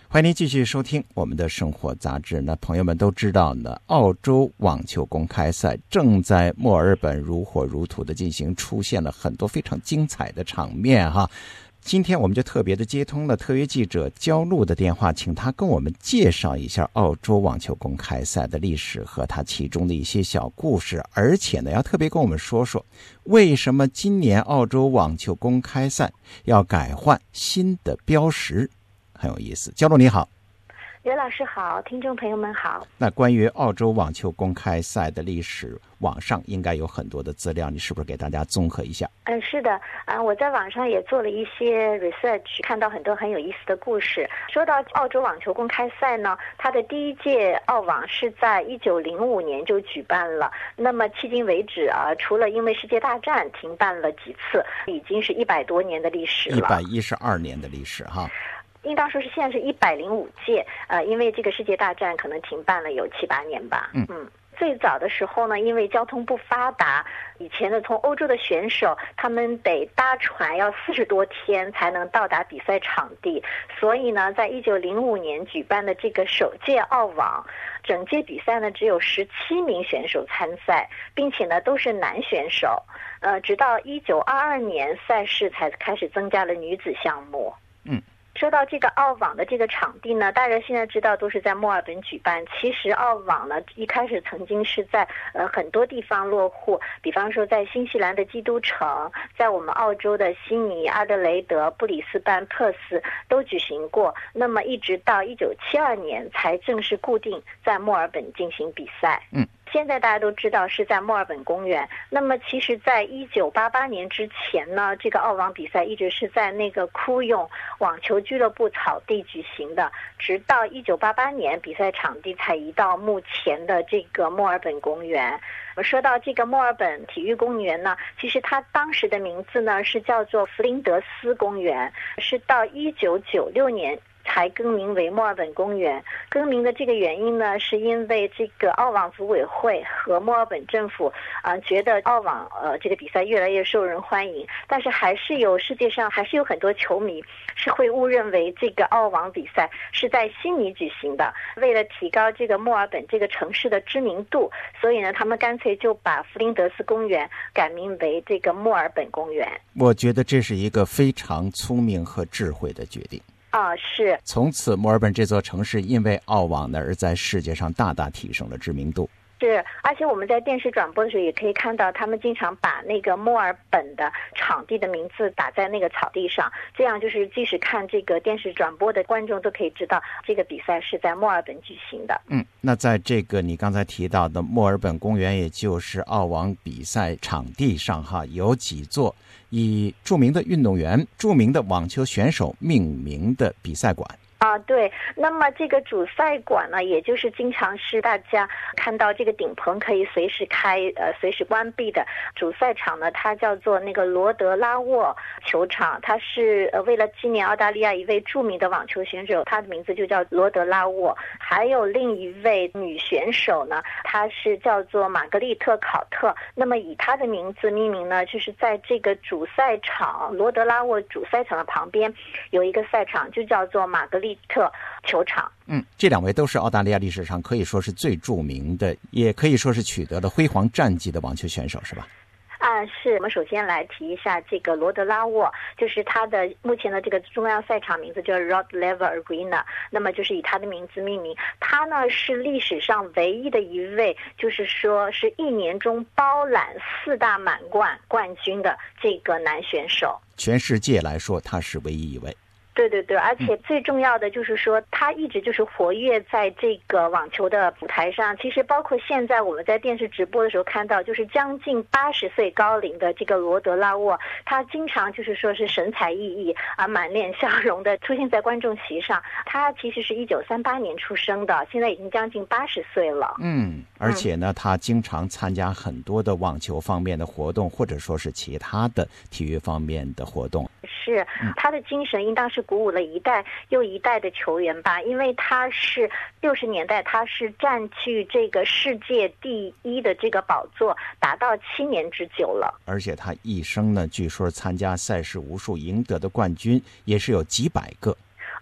欢迎您继续收听我们的生活杂志。那朋友们都知道呢，澳洲网球公开赛正在墨尔本如火如荼的进行，出现了很多非常精彩的场面哈。今天我们就特别的接通了特约记者焦露的电话，请他跟我们介绍一下澳洲网球公开赛的历史和他其中的一些小故事，而且呢，要特别跟我们说说为什么今年澳洲网球公开赛要改换新的标识，很有意思。焦露你好。 刘老师好，听众朋友们好。 那关于澳洲网球公开赛的历史，网上应该有很多的资料，你是不是给大家综合一下？ 是的，我在网上也做了一些 research， 看到很多很有意思的故事。说到澳洲网球公开赛呢，它的第一届澳网是在1905年就举办了，那么迄今为止除了因为世界大战停办了几次，已经是100多年的历史了，112 年的历史哈。 应当说是现在是105届，因为这个世界大战可能停办了有7、8年吧。最早的时候呢，因为交通不发达，以前的从欧洲的选手他们得搭船要40多天才能到达比赛场地，所以呢，在1905年举办的这个首届澳网，整届比赛呢只有17名选手参赛，并且呢都是男选手。直到1922年赛事才开始增加了女子项目。说到这个澳网的这个场地呢，大家现在知道都是在墨尔本举办。其实澳网呢，一开始曾经是在很多地方落户，比方说在新西兰的基督城，在我们澳洲的悉尼、阿德雷德、布里斯班、珀斯都举行过。那么一直到1972年才正式固定在墨尔本进行比赛。现在大家都知道是在墨尔本公园。那么其实在1988年之前呢，这个澳网比赛一直是在那个库用网球俱乐部草地举行的，直到1988年比赛场地才移到目前的这个墨尔本公园。说到这个墨尔本体育公园呢，其实它当时的名字呢是叫做弗林德斯公园，是到1996年才更名为墨尔本公园。更名的这个原因呢，是因为这个澳网组委会和墨尔本政府觉得澳网这个比赛越来越受人欢迎，但是世界上还是有很多球迷是会误认为这个澳网比赛是在悉尼举行的。为了提高这个墨尔本这个城市的知名度，所以呢，他们干脆就把弗林德斯公园改名为这个墨尔本公园。 我觉得这是一个非常聪明和智慧的决定。 是。 从此墨尔本这座城市因为澳网呢而在世界上大大提升了知名度。 是，而且我们在电视转播的时候也可以看到，他们经常把那个墨尔本的场地的名字打在那个草地上，这样就是即使看这个电视转播的观众都可以知道这个比赛是在墨尔本举行的。 那在这个你刚才提到的墨尔本公园，也就是澳网比赛场地上哈，有几座以著名的运动员、著名的网球选手命名的比赛馆。 对，那么这个主赛馆呢，也就是经常是大家看到这个顶棚可以随时开随时关闭的主赛场呢，它叫做那个罗德拉沃球场。它是为了纪念澳大利亚一位著名的网球选手，他的名字就叫罗德拉沃。还有另一位女选手呢，她是叫做玛格丽特考特，那么以她的名字命名呢，就是在这个主赛场罗德拉沃主赛场的旁边有一个赛场，就叫做玛格丽特球场。 这两位都是澳大利亚历史上可以说是最著名的，也可以说是取得了辉煌战绩的网球选手，是吧？ 是。我们首先来提一下这个罗德拉沃，就是他的目前的这个中央赛场名字叫 Rod Laver Arena， 那么就是以他的名字命名。他呢是历史上唯一的一位，就是说是一年中包揽4大满贯冠军的这个男选手。 全世界来说，他是唯一一位。 对，而且最重要的就是说，他一直就是活跃在这个网球的舞台上。其实包括现在我们在电视直播的时候看到，就是将近80岁高龄的这个罗德拉沃，他经常就是说是神采奕奕满脸笑容的出现在观众席上。他其实是1938年出生的，现在已经将近80岁了。 而且呢，他经常参加很多的网球方面的活动，或者说是其他的体育方面的活动。 是，他的精神应当是鼓舞了一代又一代的球员吧，因为他是60年代他是占据这个世界第一的这个宝座达到7年之久了。 而且他一生呢，据说参加赛事无数，赢得的冠军也是有几百个。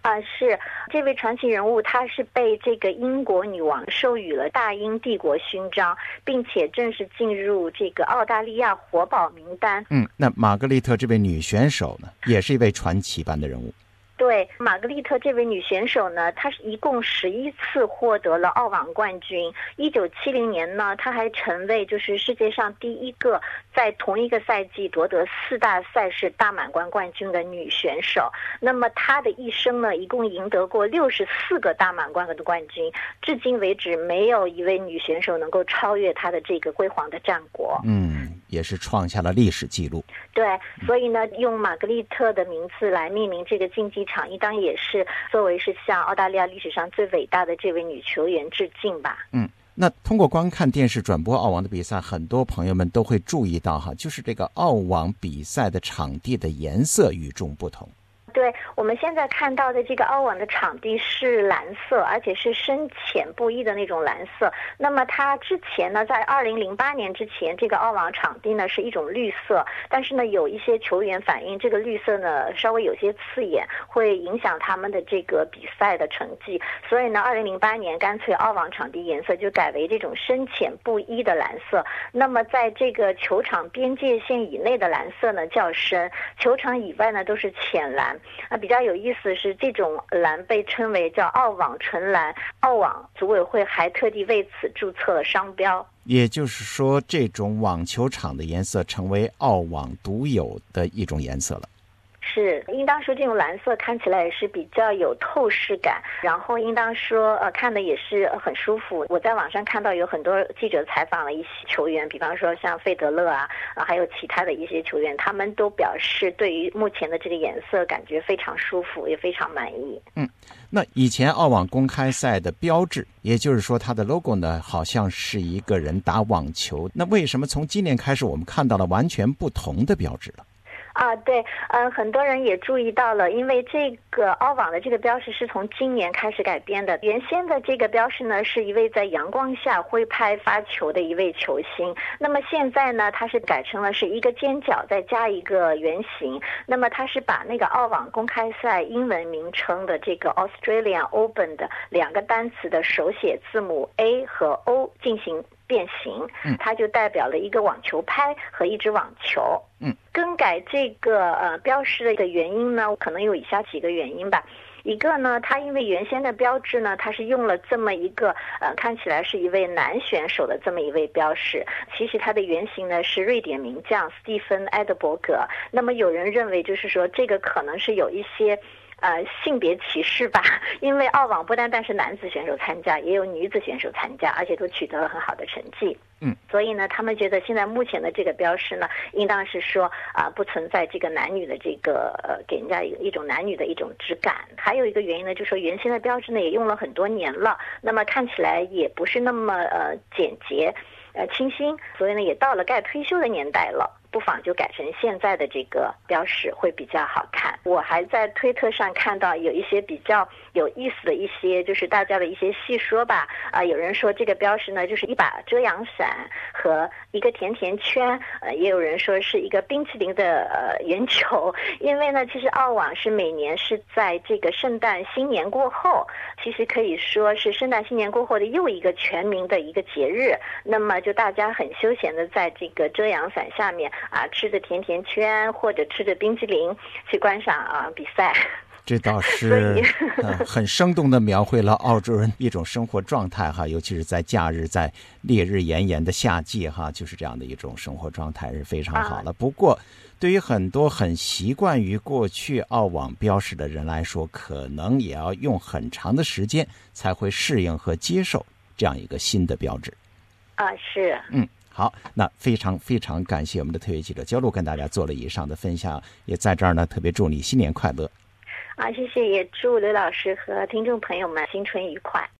是这位传奇人物，他是被这个英国女王授予了大英帝国勋章，并且正式进入这个澳大利亚活宝名单。 那玛格丽特这位女选手呢，也是一位传奇般的人物。 对，玛格丽特这位女选手呢，她是一共11次获得了澳网冠军。1970年呢，她还成为就是世界上第一个在同一个赛季夺得4大赛事大满贯冠军的女选手。那么她的一生呢，一共赢得过64个大满贯的冠军，至今为止没有一位女选手能够超越她的这个辉煌的战果。 也是创下了历史记录。 对，所以呢，用玛格丽特的名字来命名这个竞技场，应当也是作为是向澳大利亚历史上最伟大的这位女球员致敬吧。 那通过观看电视转播澳网的比赛，很多朋友们都会注意到就是这个澳网比赛的场地的颜色与众不同。 对，我们现在看到的这个澳网的场地是蓝色，而且是深浅不一的那种蓝色。那么它之前呢，在2008年之前，这个澳网场地呢是一种绿色，但是呢有一些球员反映这个绿色呢稍微有些刺眼，会影响他们的这个比赛的成绩。所以呢2008年干脆澳网场地颜色就改为这种深浅不一的蓝色。那么在这个球场边界线以内的蓝色呢较深，球场以外呢都是浅蓝。比较有意思是这种蓝被称为叫澳网纯蓝，澳网组委会还特地为此注册了商标。 也就是说，这种网球场的颜色成为澳网独有的一种颜色了。 是，应当说这种蓝色看起来也是比较有透视感，然后应当说看的也是很舒服。我在网上看到有很多记者采访了一些球员，比方说像费德勒还有其他的一些球员，他们都表示对于目前的这个颜色感觉非常舒服，也非常满意。 那以前澳网公开赛的标志，也就是说它的 logo 呢，好像是一个人打网球。那为什么从今年开始我们看到了完全不同的标志了？ 对，很多人也注意到了，因为这个澳网的这个标识是从今年开始改编的。原先的这个标识呢，是一位在阳光下挥拍发球的一位球星。那么现在呢，它是改成了是一个尖角再加一个圆形。那么它是把那个澳网公开赛英文名称的这个 Australian Open 的2个单词的手写字母 A 和 O 进行变形，它就代表了一个网球拍和一只网球。更改这个标识的一个原因呢，可能有以下几个原因吧。一个呢，它因为原先的标志呢，它是用了这么一个看起来是一位男选手的这么一位标识，其实它的原型呢是瑞典名将斯蒂芬·埃德伯格。那么有人认为就是说这个可能是有一些性别歧视吧，因为澳网不单单是男子选手参加，也有女子选手参加，而且都取得了很好的成绩。所以呢，他们觉得现在目前的这个标识呢，应当是说不存在这个男女的这个给人家一种男女的一种质感。还有一个原因呢，就是说原先的标志呢也用了很多年了，那么看起来也不是那么简洁清新，所以呢也到了该退休的年代了。不妨就改成现在的这个标识会比较好看。我还在推特上看到有一些比较有意思的一些就是大家的一些细说吧。有人说这个标识呢就是一把遮阳伞和一个甜甜圈，也有人说是一个冰淇淋的圆球。因为呢其实澳网是每年是在这个圣诞新年过后，其实可以说是圣诞新年过后的又一个全民的一个节日。那么就大家很休闲的在这个遮阳伞下面吃着甜甜圈或者吃着冰淇淋去观赏比赛。 这倒是很生动地描绘了澳洲人一种生活状态尤其是在假日，在烈日炎炎的夏季就是这样的一种生活状态是非常好了。不过对于很多很习惯于过去澳网标识的人来说，可能也要用很长的时间才会适应和接受这样一个新的标志。 是。 好，那非常非常感谢我们的特约记者焦璐跟大家做了以上的分享，也在这儿呢特别祝你新年快乐。 谢谢，也祝刘老师和听众朋友们新春愉快。